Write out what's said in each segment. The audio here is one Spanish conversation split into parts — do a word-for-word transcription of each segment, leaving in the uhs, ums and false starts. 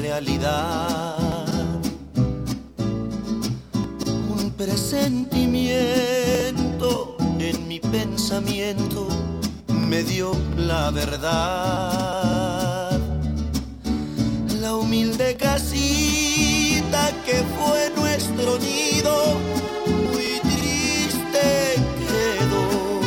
realidad. Un presentimiento en mi pensamiento me dio la verdad. La humilde casita que fue nuestro nido muy triste quedó.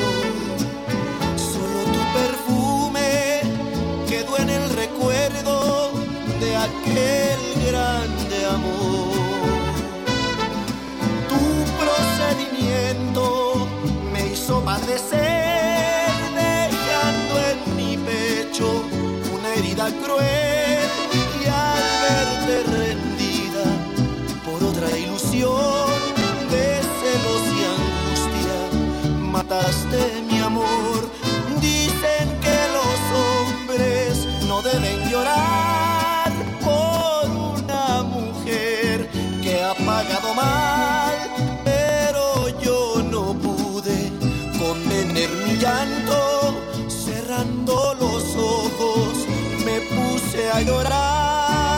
Solo tu perfume quedó en el recuerdo de aquel grande amor. Tu procedimiento me hizo padecer, dejando en mi pecho una herida cruel, y al verte rendida por otra ilusión de celos y angustia, mataste mi amor. Dicen que los hombres no deben llorar por una mujer que ha pagado mal, pero yo no pude contener mi llanto. Cerrando los ojos me puse a llorar.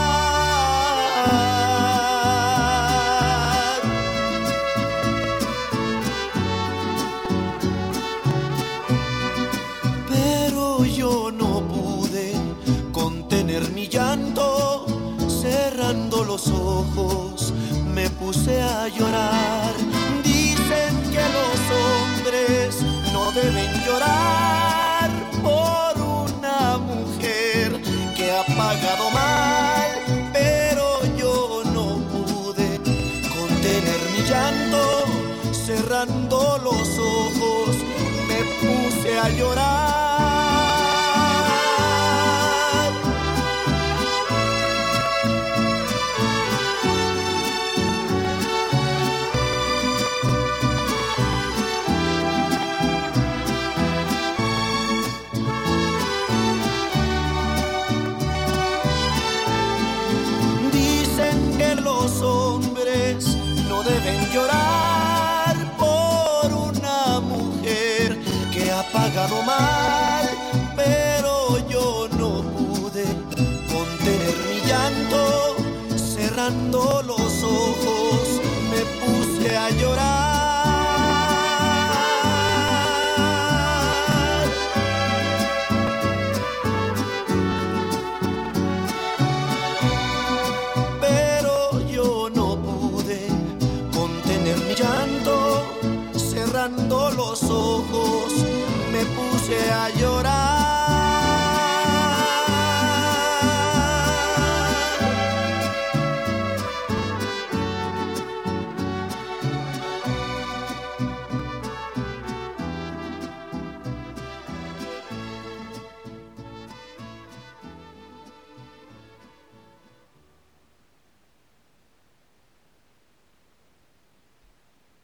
Pero yo no pude contener mi llanto. Cerrando los ojos me puse a llorar. Dicen que los hombres no deben llorar por una mujer que ha pagado mal, pero yo no pude contener mi llanto. Cerrando los ojos me puse a llorar. Los hombres no deben llorar por una mujer que ha pagado mal, pero yo no pude contener mi llanto. Cerrando los ojos me puse a llorar. Cerrando los ojos me puse a llorar.